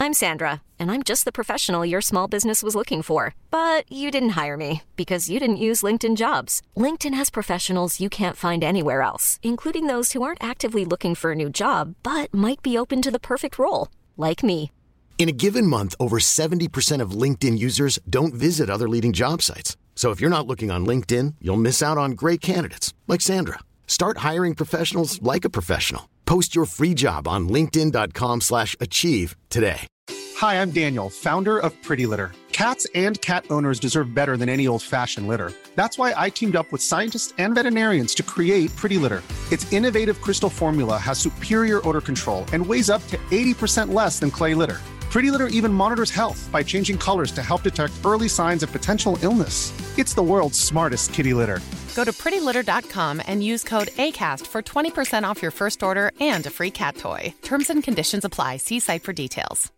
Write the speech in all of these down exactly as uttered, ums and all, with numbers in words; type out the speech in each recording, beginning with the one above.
I'm Sandra, and I'm just the professional your small business was looking for. But you didn't hire me because you didn't use LinkedIn Jobs. LinkedIn has professionals you can't find anywhere else, including those who aren't actively looking for a new job, but might be open to the perfect role, like me. In a given month, over seventy percent of LinkedIn users don't visit other leading job sites. So if you're not looking on LinkedIn, you'll miss out on great candidates like Sandra. Start hiring professionals like a professional. Post your free job on linkedin dot com slash achieve today. Hi, I'm Daniel, founder of Pretty Litter. Cats and cat owners deserve better than any old-fashioned litter. That's why I teamed up with scientists and veterinarians to create Pretty Litter. Its innovative crystal formula has superior odor control and weighs up to eighty percent less than clay litter. Pretty Litter even monitors health by changing colors to help detect early signs of potential illness. It's the world's smartest kitty litter. Go to pretty litter dot com and use code ACAST for twenty percent off your first order and a free cat toy. Terms and conditions apply. See site for details.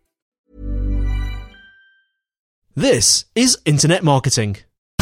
This is Internet Marketing.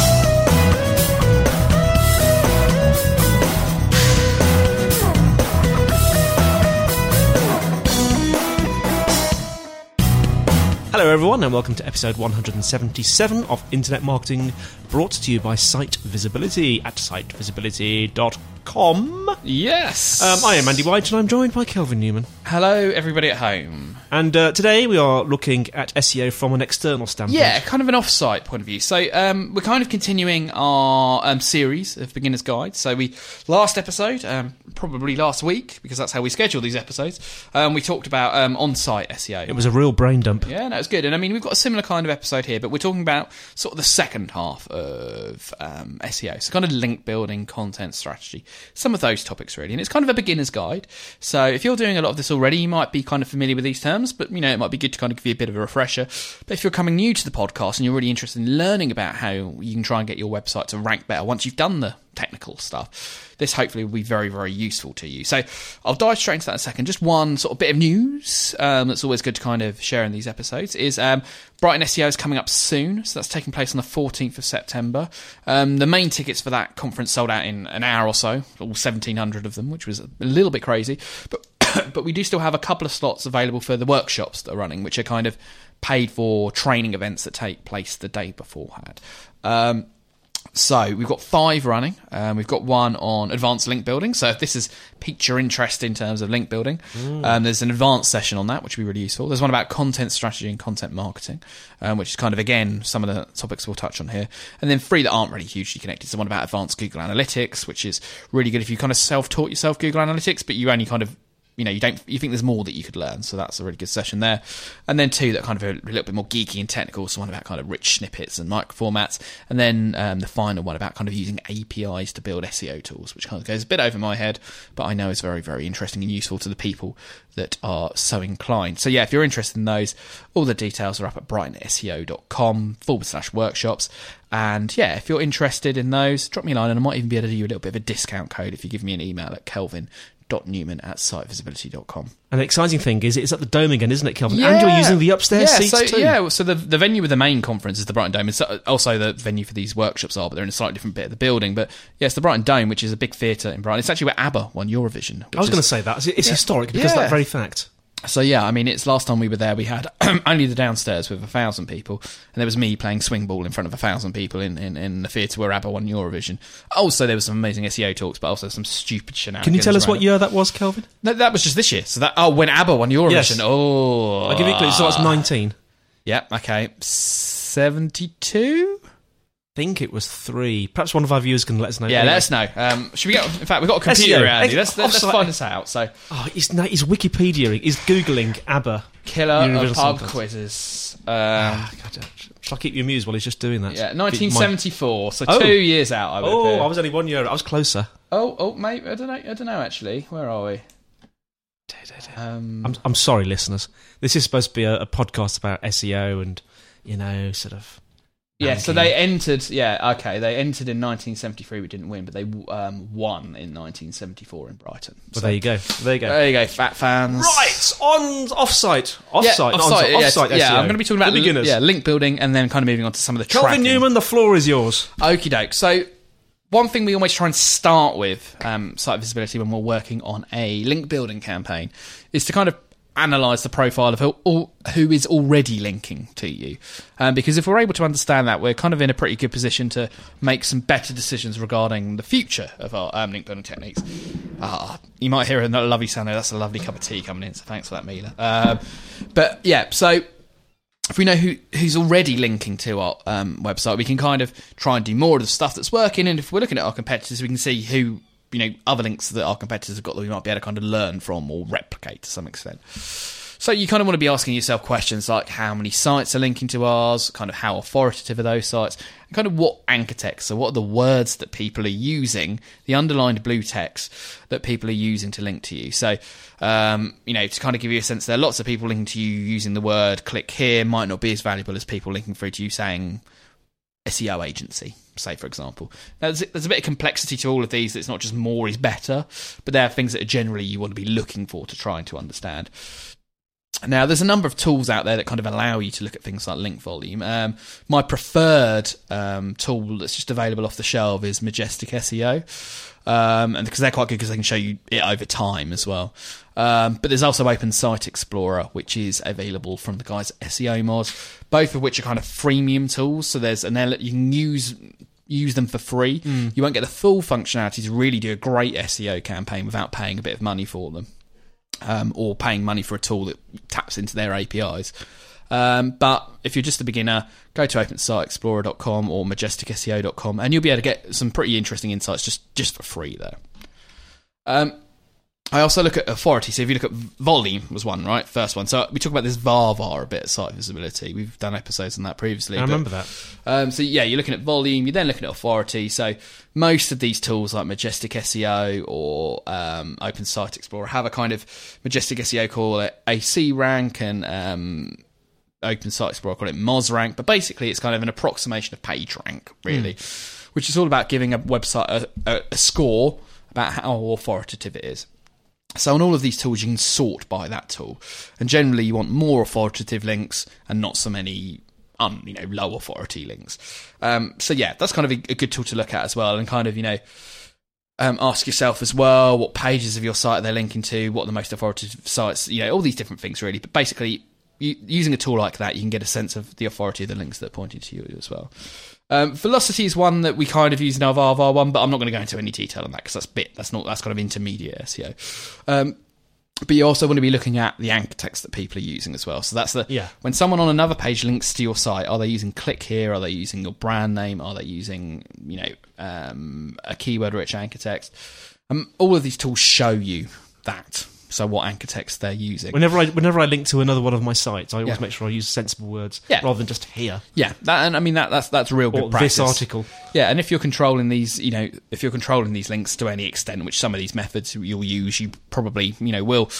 Hello everyone and welcome to episode one hundred seventy-seven of Internet Marketing, brought to you by Site Visibility at site visibility dot com. Yes! Um, I am Andy White and I'm joined by Kelvin Newman. Hello everybody at home. And uh, today we are looking at S E O from an external standpoint. Yeah, kind of an off-site point of view. So um, we're kind of continuing our um, series of Beginner's Guide. So we last episode, um, probably last week, because that's how we schedule these episodes, um, we talked about um, on-site S E O. It was a real brain dump. Yeah, no, it's good. And I mean, we've got a similar kind of episode here, but we're talking about sort of the second half of um, S E O. So kind of link building, content strategy, some of those topics really. And it's kind of a beginner's guide. So if you're doing a lot of this already, you might be kind of familiar with these terms, but you know, it might be good to kind of give you a bit of a refresher. But if you're coming new to the podcast and you're really interested in learning about how you can try and get your website to rank better once you've done the technical stuff, this hopefully will be very, very useful to you. So I'll dive straight into that in a second. Just one sort of bit of news um, that's always good to kind of share in these episodes is um, Brighton S E O is coming up soon. So that's taking place on the fourteenth of September. Um, the main tickets for that conference sold out in an hour or so, all seventeen hundred of them, which was a little bit crazy. But but we do still have a couple of slots available for the workshops that are running, which are kind of paid for training events that take place the day beforehand. Um, So we've got five running. Um, we've got one on advanced link building. So if this has piqued your interest in terms of link building, mm. um, there's an advanced session on that, which will be really useful. There's one about content strategy and content marketing, um, which is kind of, again, some of the topics we'll touch on here. And then three that aren't really hugely connected. So one about advanced Google Analytics, which is really good if you kind of self-taught yourself Google Analytics, but you only kind of You know, you don't. You think there's more that you could learn, so that's a really good session there. And then two that kind of are a little bit more geeky and technical, so one about kind of rich snippets and microformats. And then um, the final one about kind of using A P Is to build S E O tools, which kind of goes a bit over my head, but I know is very, very interesting and useful to the people that are so inclined. So yeah, if you're interested in those, all the details are up at brighton S E O dot com forward slash workshops. And yeah, if you're interested in those, drop me a line, and I might even be able to do you a little bit of a discount code if you give me an email at kelvin dot newman at site visibility dot com. And the exciting thing is it's at the Dome again, isn't it, Kelvin? Yeah. And you're using the upstairs yeah, seats so, too. Yeah, so the the venue with the main conference is the Brighton Dome. It's also the venue for these workshops are, but they're in a slightly different bit of the building. But yeah, it's the Brighton Dome, which is a big theatre in Brighton. It's actually where ABBA won Eurovision. I was going to say that. It's yeah. historic because yeah. of that very fact. So yeah, I mean, it's last time we were there, we had only the downstairs with a thousand people, and there was me playing swing ball in front of a thousand people in, in, in the theatre where ABBA won Eurovision. Also, there was some amazing S E O talks, but also some stupid shenanigans. Can you tell us what year that was, Kelvin? No, that was just this year. So that oh, when ABBA won Eurovision. Yes. Oh, I'll give you a clue. So that's nineteen. Yeah. Okay. Seventy-two. I think it was three. Perhaps one of our viewers can let us know. Yeah, anyway. let us know. Um, should we get? In fact, we've got a computer S E O. around. Let's, let's Offsite. find this out. So, oh, he's no, he's Wikipediaing. He's googling ABBA. Killer Eurovision of Song pub Contest. quizzes. Um, Ah, God, shall I keep you amused while he's just doing that? yeah, nineteen seventy-four. So Oh. two years out. I would Oh, appear. I was only one year. I was closer. Oh, oh, mate. I don't know. I don't know. Actually, where are we? Um, I'm, I'm sorry, listeners. This is supposed to be a, a podcast about S E O and, you know, sort of. yeah. So they entered. Yeah. Okay. They entered in nineteen seventy-three. We didn't win, but they um, won in nineteen seventy-four in Brighton. Well, So- there you go. There you go. There you go, fat fans. Right, on offsite, offsite, Yeah, not offsite, onsite, yes. offsite Yeah, S E O. I'm going to be talking about For beginners. yeah, link building, and then kind of moving on to some of the Kelvin tracking. Newman, the floor is yours. Okie doke. So, one thing we always try and start with um, site visibility when we're working on a link building campaign is to kind of analyse the profile of who, who is already linking to you. Um, because if we're able to understand that, we're kind of in a pretty good position to make some better decisions regarding the future of our um, link building techniques. Ah, you might hear a lovely sound there. That's a lovely cup of tea coming in, so thanks for that, Mila. Um, but yeah, so if we know who who's already linking to our um, website, we can kind of try and do more of the stuff that's working. And if we're looking at our competitors, we can see who, you know, other links that our competitors have got that we might be able to kind of learn from or replicate to some extent. So you kind of want to be asking yourself questions like how many sites are linking to ours, kind of how authoritative are those sites, and kind of what anchor text, so what are the words that people are using, the underlined blue text that people are using to link to you. So, um, you know, to kind of give you a sense, there are lots of people linking to you using the word click here, might not be as valuable as people linking through to you saying S E O agency, say, for example. Now, there's, there's a bit of complexity to all of these. It's not just more is better, but there are things that are generally you want to be looking for to try and to understand. Now, there's a number of tools out there that kind of allow you to look at things like link volume. Um, my preferred um, tool that's just available off the shelf is Majestic S E O, um, and because they're quite good because they can show you it over time as well. Um, but there's also Open Site Explorer, which is available from the guys at S E O Mod, both of which are kind of freemium tools. So there's an ele- you can use use them for free. Mm. You won't get the full functionality to really do a great S E O campaign without paying a bit of money for them. Um, or paying money for a tool that taps into their A P Is. Um, but if you're just a beginner, go to open site explorer dot com or majestic S E O dot com and you'll be able to get some pretty interesting insights just, just for free there. Um, I also look at authority. So if you look at volume was one, right? First one. So we talk about this var var a bit at Site Visibility. We've done episodes on that previously. I but, remember that. Um, so yeah, you're looking at volume. You're then looking at authority. So most of these tools like Majestic S E O or um, Open Site Explorer have a kind of Majestic S E O call it A C rank and um, Open Site Explorer call it M O S rank. But basically it's kind of an approximation of page rank, really, mm. which is all about giving a website a, a, a score about how authoritative it is. So on all of these tools, you can sort by that tool. And generally, you want more authoritative links and not so many um, you know, low authority links. Um, so yeah, that's kind of a, a good tool to look at as well. And kind of, you know, um, ask yourself as well, what pages of your site they're linking to, what are the most authoritative sites, you know, all these different things really. But basically, you, using a tool like that, you can get a sense of the authority of the links that are pointing to you as well. Um, velocity is one that we kind of use in our var var one, but I'm not going to go into any detail on that because that's bit that's not that's kind of intermediate S E O. Um, but you also want to be looking at the anchor text that people are using as well. So that's the yeah. when someone on another page links to your site, are they using click here? Are they using your brand name? Are they using you know um, a keyword rich anchor text? Um, all of these tools show you that. So what anchor text they're using. Whenever I whenever I link to another one of my sites, I always Yeah. make sure I use sensible words Yeah. rather than just here. Yeah, that, and I mean that that's that's real good Or practice. this article. Yeah, and if you're controlling these, you know, if you're controlling these links to any extent, which some of these methods you'll use, you probably, you know, will,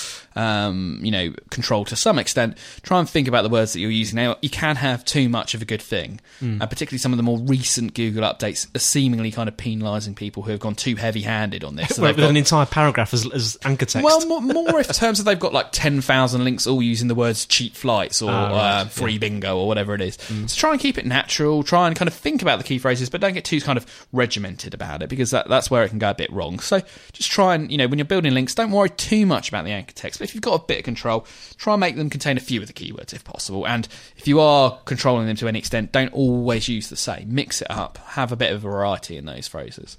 um, you know, control to some extent. Try and think about the words that you're using. Now, you can have too much of a good thing, mm. and particularly some of the more recent Google updates are seemingly kind of penalising people who have gone too heavy-handed on this. So With got, an entire paragraph as, as anchor text. Well, more, more if in terms of they've got like ten thousand links all using the words cheap flights or ah, right. uh, free yeah. bingo or whatever it is. Mm. So try and keep it natural. Try and kind of think about the key phrases, but don't get too kind of regimented about it because that, that's where it can go a bit wrong. So just try and, you know, when you're building links, don't worry too much about the anchor text. But if you've got a bit of control, try and make them contain a few of the keywords if possible. And if you are controlling them to any extent, don't always use the same. Mix it up. Have a bit of variety in those phrases.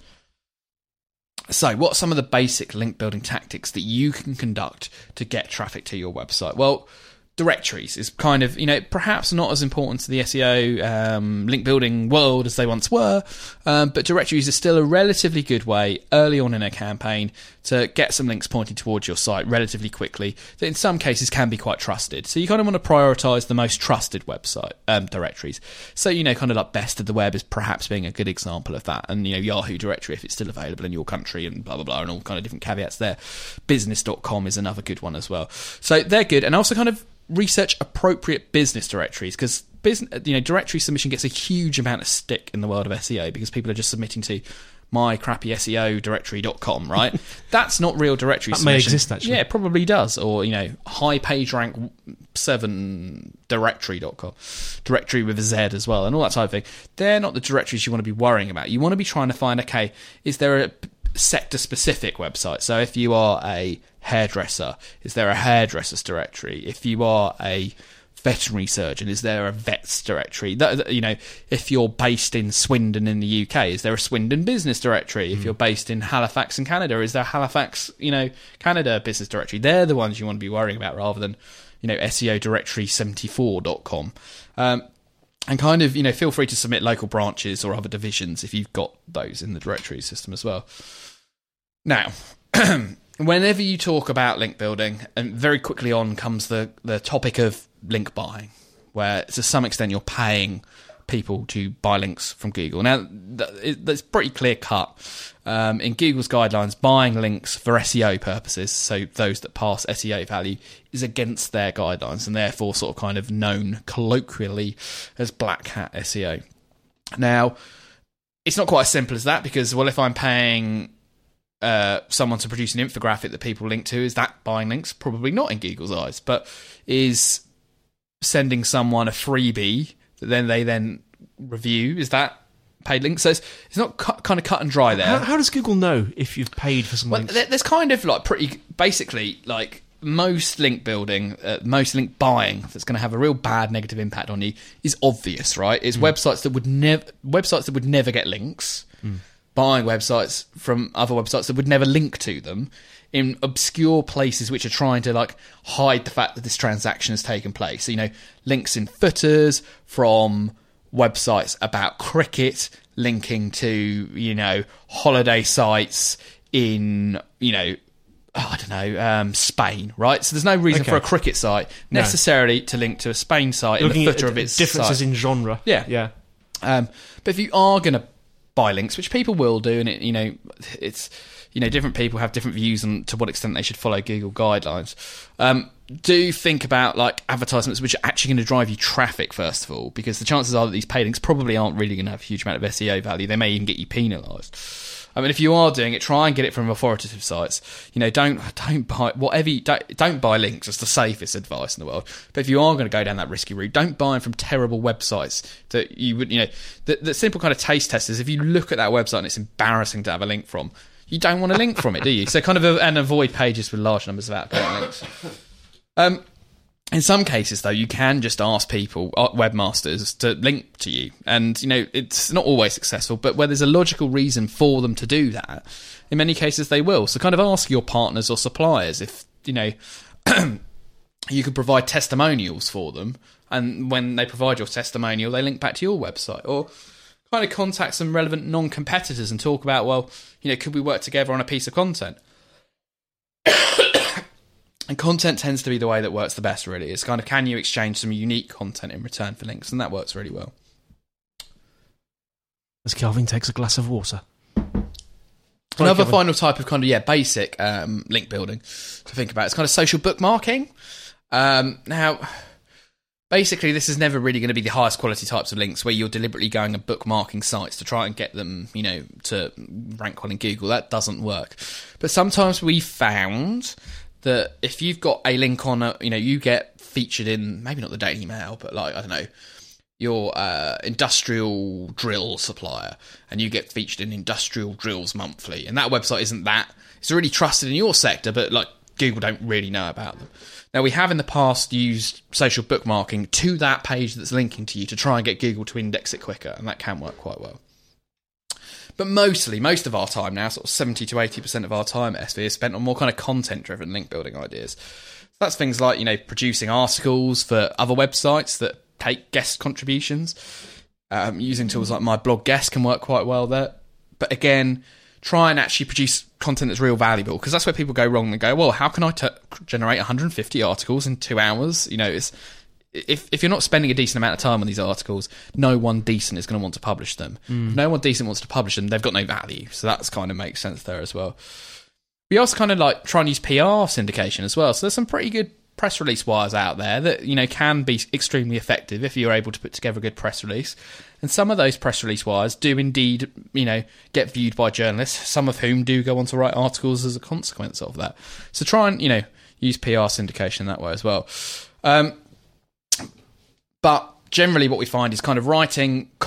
So, what are some of the basic link building tactics that you can conduct to get traffic to your website? Well, directories is kind of, you know, perhaps not as important to the S E O um, link building world as they once were, um, but directories are still a relatively good way early on in a campaign to get some links pointing towards your site relatively quickly that in some cases can be quite trusted. So you kind of want to prioritise the most trusted website um, directories. So, you know, kind of like Best of the Web is perhaps being a good example of that. And, you know, Yahoo directory, if it's still available in your country and blah, blah, blah, and all kind of different caveats there. business dot com is another good one as well. So they're good. And also kind of research appropriate business directories because business, you know, directory submission gets a huge amount of stick in the world of S E O because people are just submitting to my crappy S E O directory dot com, right? That's not real directory that submission. may exist, actually. Yeah, it probably does. Or, you know, high page rank seven directory dot com, directory with a Z as well, and all that type of thing. They're not the directories you want to be worrying about. You want to be trying to find, okay, is there a sector-specific website. So if you are a hairdresser, is there a hairdressers directory? If you are a veterinary surgeon, is there a vets directory? That, you know, if you're based in Swindon in the U K, is there a Swindon business directory? Mm. If you're based in Halifax in Canada, is there Halifax, you know, Canada business directory? They're the ones you want to be worrying about rather than, you know, S E O directory seventy-four dot com. Um, and kind of, you know, feel free to submit local branches or other divisions if you've got those in the directory system as well. Now, whenever you talk about link building, and very quickly on comes the, the topic of link buying, where to some extent you're paying people to buy links from Google. Now, that's pretty clear cut. Um, in Google's guidelines, buying links for S E O purposes, so those that pass S E O value, is against their guidelines and therefore sort of kind of known colloquially as black hat S E O. Now, it's not quite as simple as that because, well, if I'm paying uh, someone to produce an infographic that people link to, is that buying links? Probably not in Google's eyes, but is sending someone a freebie that then they then review, is that paid links? So it's, it's not cu- kind of cut and dry there. How, how does Google know if you've paid for some well, links? There's kind of like pretty, basically, like most link building, uh, most link buying that's going to have a real bad negative impact on you is obvious, right? It's mm. websites that would never, websites that would never get links, mm. buying websites from other websites that would never link to them in obscure places which are trying to like hide the fact that this transaction has taken place. So, you know, links in footers from websites about cricket, linking to, you know, holiday sites in, you know, oh, I don't know, um, Spain, right? So there's no reason okay. for a cricket site necessarily no. to link to a Spain site Looking in the footer at of its differences site. in genre. Yeah. Yeah. Um, but if you are going to buy links, which people will do, and it, you know, it's, you know, different people have different views on to what extent they should follow Google guidelines. Um, do think about like advertisements which are actually going to drive you traffic first of all, because the chances are that these paid links probably aren't really going to have a huge amount of S E O value. They may even get you penalised. I mean, if you are doing it, try and get it from authoritative sites. You know, don't don't buy whatever. You, don't don't buy links. It's the safest advice in the world. But if you are going to go down that risky route, don't buy them from terrible websites that you would. You know, the, the simple kind of taste test is if you look at that website and it's embarrassing to have a link from, you don't want a link from it, do you? So kind of a, and avoid pages with large numbers of outgoing links. Um, in some cases, though, you can just ask people, webmasters, to link to you. And, you know, it's not always successful, but where there's a logical reason for them to do that, in many cases they will. So kind of ask your partners or suppliers if, you know, you could provide testimonials for them. And when they provide your testimonial, they link back to your website. Or kind of contact some relevant non-competitors and talk about, well, you know, could we work together on a piece of content? And content tends to be the way that works the best, really. It's kind of, can you exchange some unique content in return for links? And that works really well. As Kelvin takes a glass of water. Another right, final type of kind of, yeah, basic um, link building to think about. It's kind of social bookmarking. Um, now, basically, this is never really going to be the highest quality types of links where you're deliberately going and bookmarking sites to try and get them, you know, to rank well in Google. That doesn't work. But sometimes we found that if you've got a link on, a, you know, you get featured in, maybe not the Daily Mail, but like, I don't know, your uh, industrial drill supplier, and you get featured in Industrial Drills Monthly, and that website isn't that, it's already trusted in your sector, but like Google don't really know about them. Now, we have in the past used social bookmarking to that page that's linking to you to try and get Google to index it quicker, and that can work quite well. But mostly, most of our time now, sort of seventy to eighty percent of our time at S V is spent on more kind of content-driven link-building ideas. So that's things like, you know, producing articles for other websites that take guest contributions. Um, using tools like My Blog Guest can work quite well there. But again, try and actually produce content that's real valuable, because that's where people go wrong and go, well, how can I t- generate one hundred fifty articles in two hours? You know, it's... If if you're not spending a decent amount of time on these articles, no one decent is going to want to publish them. Mm. If no one decent wants to publish them, they've got no value. So that's kind of makes sense there as well. We also kind of like try and use P R syndication as well. So there's some pretty good press release wires out there that, you know, can be extremely effective if you're able to put together a good press release. And some of those press release wires do indeed, you know, get viewed by journalists, some of whom do go on to write articles as a consequence of that. So try and, you know, use P R syndication that way as well. Um, But generally what we find is kind of writing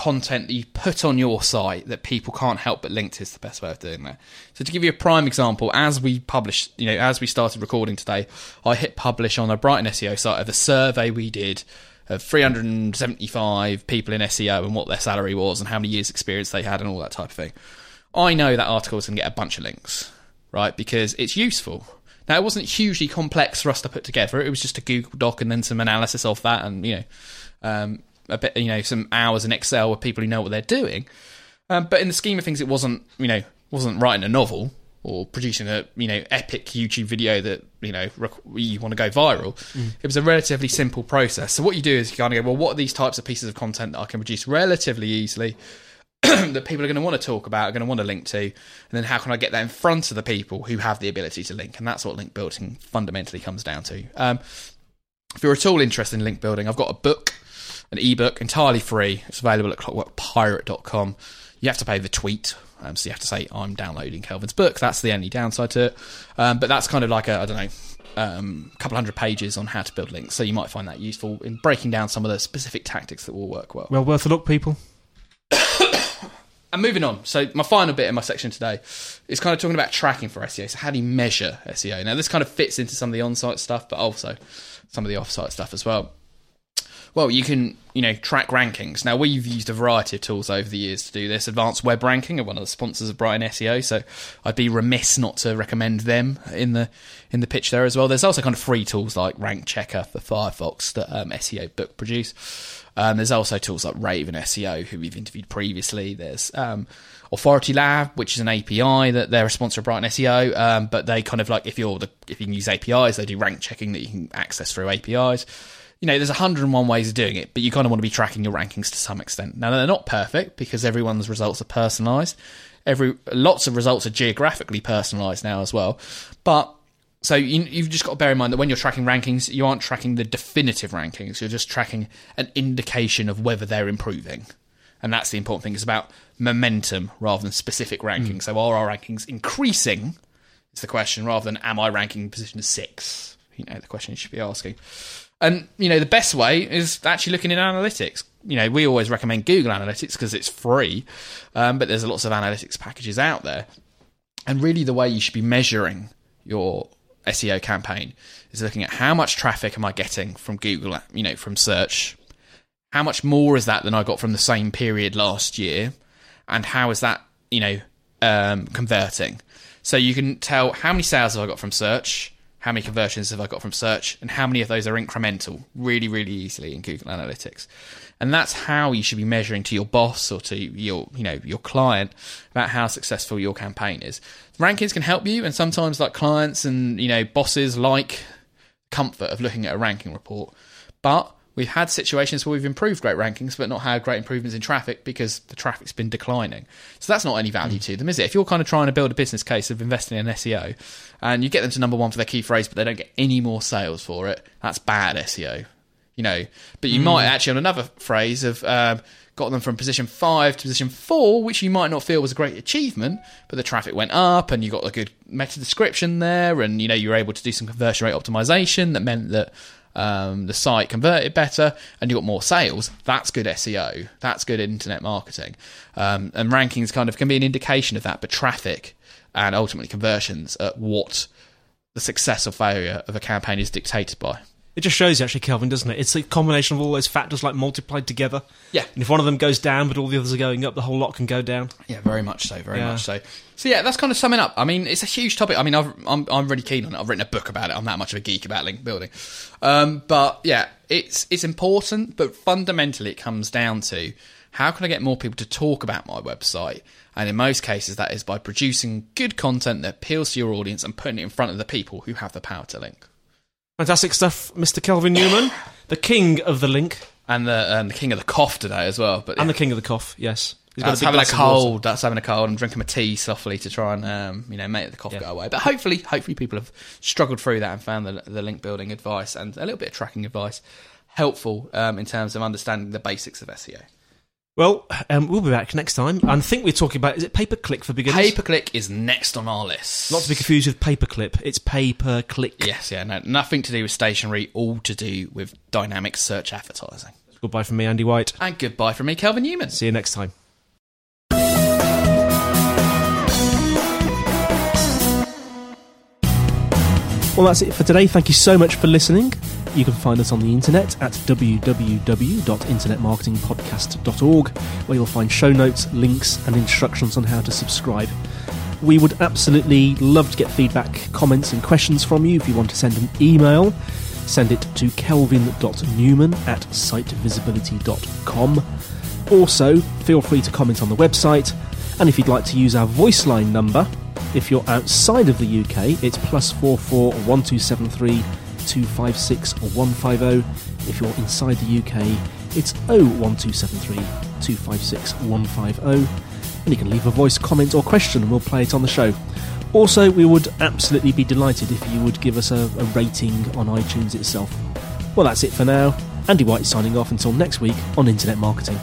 content that you put on your site that people can't help but link to is the best way of doing that. So to give you a prime example, as we published, you know, as we started recording today, I hit publish on a Brighton S E O site of a survey we did of three hundred seventy-five people in S E O and what their salary was and how many years experience they had and all that type of thing. I know that article is going to get a bunch of links, right? Because it's useful. Now, it wasn't hugely complex for us to put together. It was just a Google Doc and then some analysis of that and, you know, um, a bit, you know, some hours in Excel with people who know what they're doing. Um, but in the scheme of things, it wasn't, you know, wasn't writing a novel or producing a, you know, epic YouTube video that, you know, rec- you want to go viral. Mm. It was a relatively simple process. So what you do is you kind of go, well, what are these types of pieces of content that I can produce relatively easily that people are going to want to talk about, are going to want to link to, and then how can I get that in front of the people who have the ability to link? And that's what link building fundamentally comes down to. Um, if you're at all interested in link building, I've got a book, an ebook, entirely free. It's available at clockwork pirate dot com. You have to pay the tweet, um, so you have to say, I'm downloading Kelvin's book. That's the only downside to it. Um, but that's kind of like a, I don't know, um, a couple hundred pages on how to build links. So you might find that useful in breaking down some of the specific tactics that will work well. Well worth a look, people. And moving on, so my final bit in my section today is kind of talking about tracking for S E O. So how do you measure S E O? Now, this kind of fits into some of the on-site stuff, but also some of the off-site stuff as well. Well, you can, you know, track rankings. Now, we've used a variety of tools over the years to do this. Advanced Web Ranking are one of the sponsors of Brighton S E O, so I'd be remiss not to recommend them in the in the pitch there as well. There's also kind of free tools like Rank Checker for Firefox that um, S E O Book produce. Um, there's also tools like Raven S E O, who we've interviewed previously. There's um, Authority Lab, which is an A P I that they're a sponsor of Brighton S E O, um, but they kind of like, if you're the, if you can use A P Is, they do rank checking that you can access through A P Is. You know, there's one hundred and one ways of doing it, but you kind of want to be tracking your rankings to some extent. Now, they're not perfect because everyone's results are personalised. Every lots of results are geographically personalised now as well, but so you, you've just got to bear in mind that when you're tracking rankings, you aren't tracking the definitive rankings. You're just tracking an indication of whether they're improving. And that's the important thing. It's about momentum rather than specific rankings. Mm. So are our rankings increasing is the question, rather than am I ranking position six? You know, the question you should be asking. And, you know, the best way is actually looking in analytics. You know, we always recommend Google Analytics because it's free, um, but there's lots of analytics packages out there. And really the way you should be measuring your S E O campaign is looking at how much traffic am I getting from Google, you know, from search. How much more is that than I got from the same period last year? And how is that, you know, um, converting? So you can tell how many sales have I got from search, how many conversions have I got from search, and how many of those are incremental really, really easily in Google Analytics. And that's how you should be measuring to your boss or to your, you know, your client about how successful your campaign is. Rankings can help you, and sometimes like clients and, you know, bosses like comfort of looking at a ranking report. But we've had situations where we've improved great rankings but not had great improvements in traffic because the traffic's been declining. So that's not any value mm. to them, is it? If you're kind of trying to build a business case of investing in S E O and you get them to number one for their key phrase but they don't get any more sales for it, that's bad S E O. You know, but you mm. might actually on another phrase have um, got them from position five to position four, which you might not feel was a great achievement, but the traffic went up and you got a good meta description there, and you know you were able to do some conversion rate optimization that meant that um, the site converted better and you got more sales. That's good S E O. That's good internet marketing. Um, and rankings kind of can be an indication of that, but traffic and ultimately conversions are what the success or failure of a campaign is dictated by. It just shows you, actually, Kelvin, doesn't it? It's a combination of all those factors, like, multiplied together. Yeah. And if one of them goes down, but all the others are going up, the whole lot can go down. Yeah, very much so, very yeah. much so. So, yeah, that's kind of summing up. I mean, it's a huge topic. I mean, I've, I'm I'm really keen on it. I've written a book about it. I'm that much of a geek about link building. Um, but, yeah, it's it's important, but fundamentally it comes down to how can I get more people to talk about my website? And in most cases, that is by producing good content that appeals to your audience and putting it in front of the people who have the power to link. Fantastic stuff, Mister Kelvin Newman, the king of the link. And the and the king of the cough today as well. But And yeah. the king of the cough, yes. He's That's having a cold. That's having a cold. I'm drinking my tea softly to try and um, you know make the cough yeah. go away. But hopefully, hopefully people have struggled through that and found the, the link building advice and a little bit of tracking advice helpful um, in terms of understanding the basics of S E O. Well, um, we'll be back next time. I think we're talking about, is it pay-per-click for beginners? Pay-per-click is next on our list. Not to be confused with pay-per-clip. It's pay-per-click. Yes, yeah, no, nothing to do with stationery, all to do with dynamic search advertising. Goodbye from me, Andy White. And goodbye from me, Kelvin Newman. See you next time. Well, that's it for today. Thank you so much for listening. You can find us on the internet at w w w dot internet marketing podcast dot org, where you'll find show notes, links, and instructions on how to subscribe. We would absolutely love to get feedback, comments, and questions from you. If you want to send an email, send it to kelvin dot newman at site visibility dot com. Also, feel free to comment on the website, and if you'd like to use our voice line number, if you're outside of the U K, it's plus four four one two seven three two five six one five zero. If you're inside the U K, it's oh one two seven three two five six one five zero. And you can leave a voice comment or question and we'll play it on the show. Also, we would absolutely be delighted if you would give us a, a rating on iTunes itself. Well, that's it for now. Andy White signing off until next week on Internet Marketing.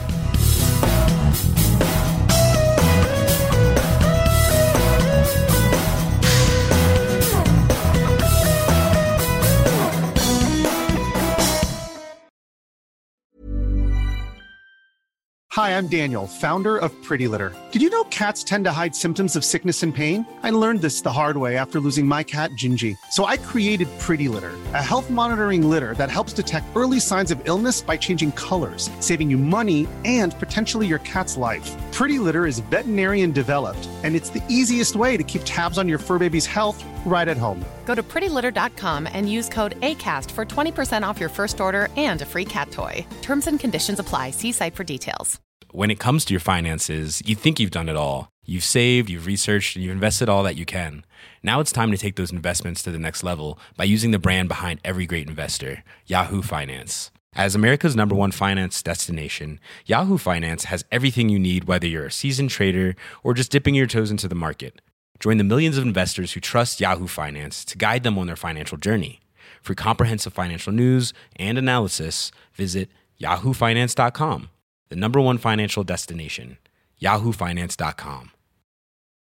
Hi, I'm Daniel, founder of Pretty Litter. Did you know cats tend to hide symptoms of sickness and pain? I learned this the hard way after losing my cat, Gingy. So I created Pretty Litter, a health monitoring litter that helps detect early signs of illness by changing colors, saving you money and potentially your cat's life. Pretty Litter is veterinarian developed, and it's the easiest way to keep tabs on your fur baby's health right at home. Go to pretty litter dot com and use code ACAST for twenty percent off your first order and a free cat toy. Terms and conditions apply. See site for details. When it comes to your finances, you think you've done it all. You've saved, you've researched, and you've invested all that you can. Now it's time to take those investments to the next level by using the brand behind every great investor, Yahoo Finance. As America's number one finance destination, Yahoo Finance has everything you need, whether you're a seasoned trader or just dipping your toes into the market. Join the millions of investors who trust Yahoo Finance to guide them on their financial journey. For comprehensive financial news and analysis, visit yahoo finance dot com. The number one financial destination, yahoo finance dot com.